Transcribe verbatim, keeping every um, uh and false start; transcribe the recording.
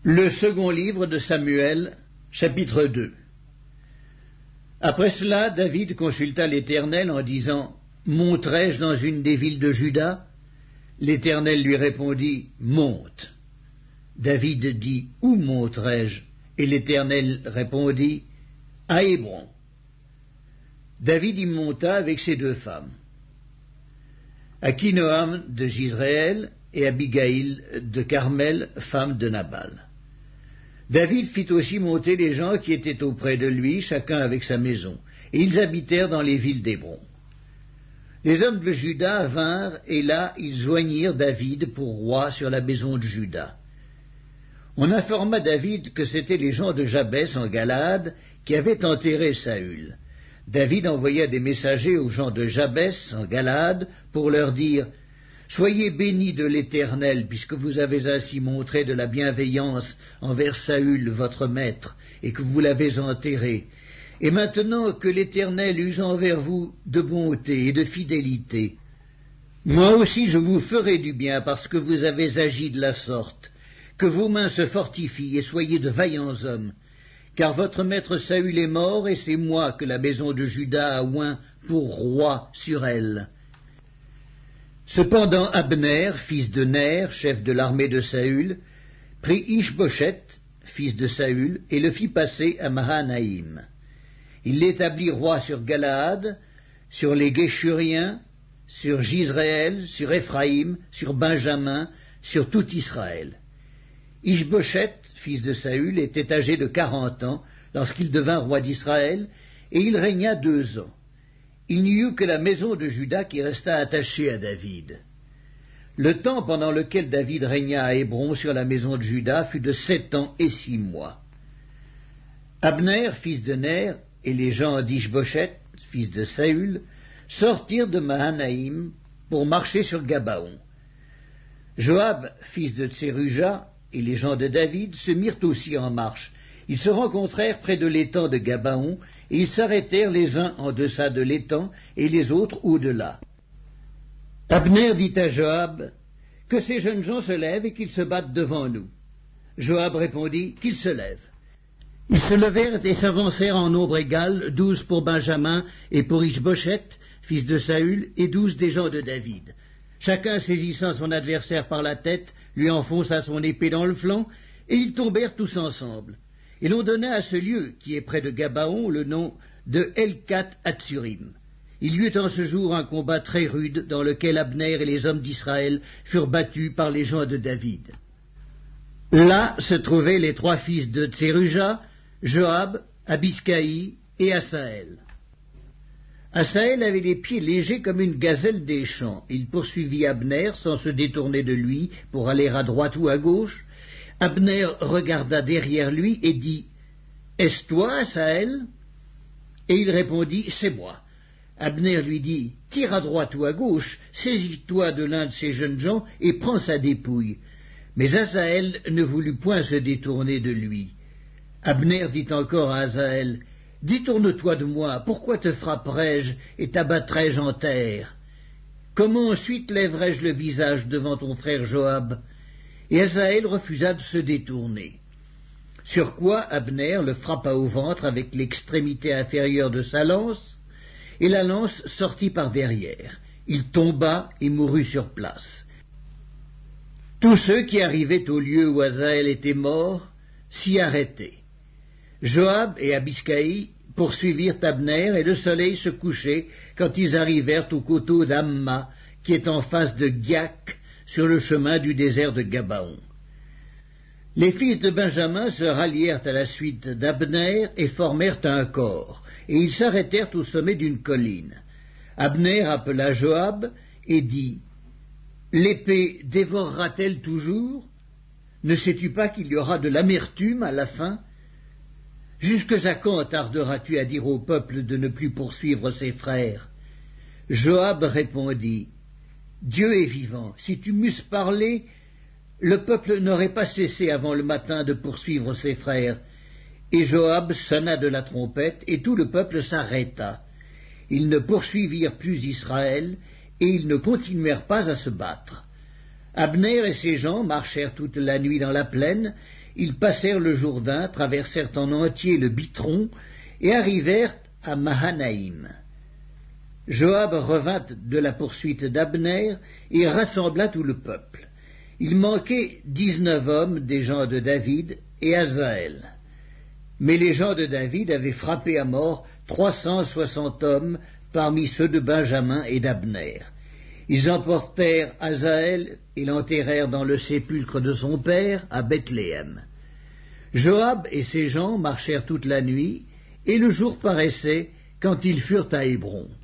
Le second livre de Samuel, chapitre deux. Après cela, David consulta l'Éternel en disant « Monterai-je dans une des villes de Juda ?» L'Éternel lui répondit « Monte ». David dit « Où monterai-je » Et l'Éternel répondit « À Hébron ». David y monta avec ses deux femmes, Akinoam de Jizréel et Abigaïl de Carmel, femme de Nabal. David fit aussi monter les gens qui étaient auprès de lui, chacun avec sa maison, et ils habitèrent dans les villes d'Hébron. Les hommes de Juda vinrent, et là ils joignirent David pour roi sur la maison de Juda. On informa David que c'étaient les gens de Jabès en Galaad qui avaient enterré Saül. David envoya des messagers aux gens de Jabès en Galaad pour leur dire « Soyez bénis de l'Éternel, puisque vous avez ainsi montré de la bienveillance envers Saül, votre maître, et que vous l'avez enterré. Et maintenant que l'Éternel use envers vous de bonté et de fidélité, moi aussi je vous ferai du bien parce que vous avez agi de la sorte. Que vos mains se fortifient et soyez de vaillants hommes, car votre maître Saül est mort, et c'est moi que la maison de Juda a oint pour roi sur elle. » Cependant Abner, fils de Ner, chef de l'armée de Saül, prit Ish-Boshet, fils de Saül, et le fit passer à Mahanaïm. Il l'établit roi sur Galaad, sur les Géshuriens, sur Jizréel, sur Éphraïm, sur Benjamin, sur tout Israël. Ish-Boshet, fils de Saül, était âgé de quarante ans lorsqu'il devint roi d'Israël, et il régna deux ans. Il n'y eut que la maison de Juda qui resta attachée à David. Le temps pendant lequel David régna à Hébron sur la maison de Juda fut de sept ans et six mois. Abner, fils de Ner, et les gens d'Ish-Boshet, fils de Saül, sortirent de Mahanaïm pour marcher sur Gabaon. Joab, fils de Tseruja, et les gens de David se mirent aussi en marche. Ils se rencontrèrent près de l'étang de Gabaon, et ils s'arrêtèrent les uns en deçà de l'étang, et les autres au-delà. Abner dit à Joab, « Que ces jeunes gens se lèvent et qu'ils se battent devant nous. » Joab répondit, « Qu'ils se lèvent. » Ils se levèrent et s'avancèrent en nombre égal, douze pour Benjamin et pour Ish-Boshet, fils de Saül, et douze des gens de David. Chacun saisissant son adversaire par la tête, lui enfonça son épée dans le flanc, et ils tombèrent tous ensemble. Et l'on donna à ce lieu, qui est près de Gabaon, le nom de Helkat Hatsurim. Il y eut en ce jour un combat très rude, dans lequel Abner et les hommes d'Israël furent battus par les gens de David. Là se trouvaient les trois fils de Tseruja, Joab, Abiskaï et Asaël. Asaël avait les pieds légers comme une gazelle des champs. Il poursuivit Abner sans se détourner de lui pour aller à droite ou à gauche. Abner regarda derrière lui et dit « Est-ce toi, Asaël ?» Et il répondit « C'est moi. » Abner lui dit « Tire à droite ou à gauche, saisis-toi de l'un de ces jeunes gens et prends sa dépouille. » Mais Asaël ne voulut point se détourner de lui. Abner dit encore à Asaël « Détourne-toi de moi, pourquoi te frapperais-je et t'abattrais-je en terre? Comment ensuite lèverais-je le visage devant ton frère Joab ?» Et Asaël refusa de se détourner. Sur quoi Abner le frappa au ventre avec l'extrémité inférieure de sa lance, et la lance sortit par derrière. Il tomba et mourut sur place. Tous ceux qui arrivaient au lieu où Asaël était mort s'y arrêtaient. Joab et Abiskaï poursuivirent Abner, et le soleil se couchait quand ils arrivèrent au coteau d'Amma, qui est en face de Giac, sur le chemin du désert de Gabaon. Les fils de Benjamin se rallièrent à la suite d'Abner et formèrent un corps, et ils s'arrêtèrent au sommet d'une colline. Abner appela Joab et dit « L'épée dévorera-t-elle toujours? Ne sais-tu pas qu'il y aura de l'amertume à la fin? Jusque à quand tarderas-tu à dire au peuple de ne plus poursuivre ses frères ?» Joab répondit « Dieu est vivant, si tu m'eusses parlé, le peuple n'aurait pas cessé avant le matin de poursuivre ses frères. » Et Joab sonna de la trompette, et tout le peuple s'arrêta. Ils ne poursuivirent plus Israël, et ils ne continuèrent pas à se battre. Abner et ses gens marchèrent toute la nuit dans la plaine, ils passèrent le Jourdain, traversèrent en entier le Bitron, et arrivèrent à Mahanaïm. Joab revint de la poursuite d'Abner, et rassembla tout le peuple. Il manquait dix-neuf hommes des gens de David et Asaël. Mais les gens de David avaient frappé à mort trois cent soixante hommes parmi ceux de Benjamin et d'Abner. Ils emportèrent Asaël et l'enterrèrent dans le sépulcre de son père à Bethléem. Joab et ses gens marchèrent toute la nuit, et le jour paraissait quand ils furent à Hébron.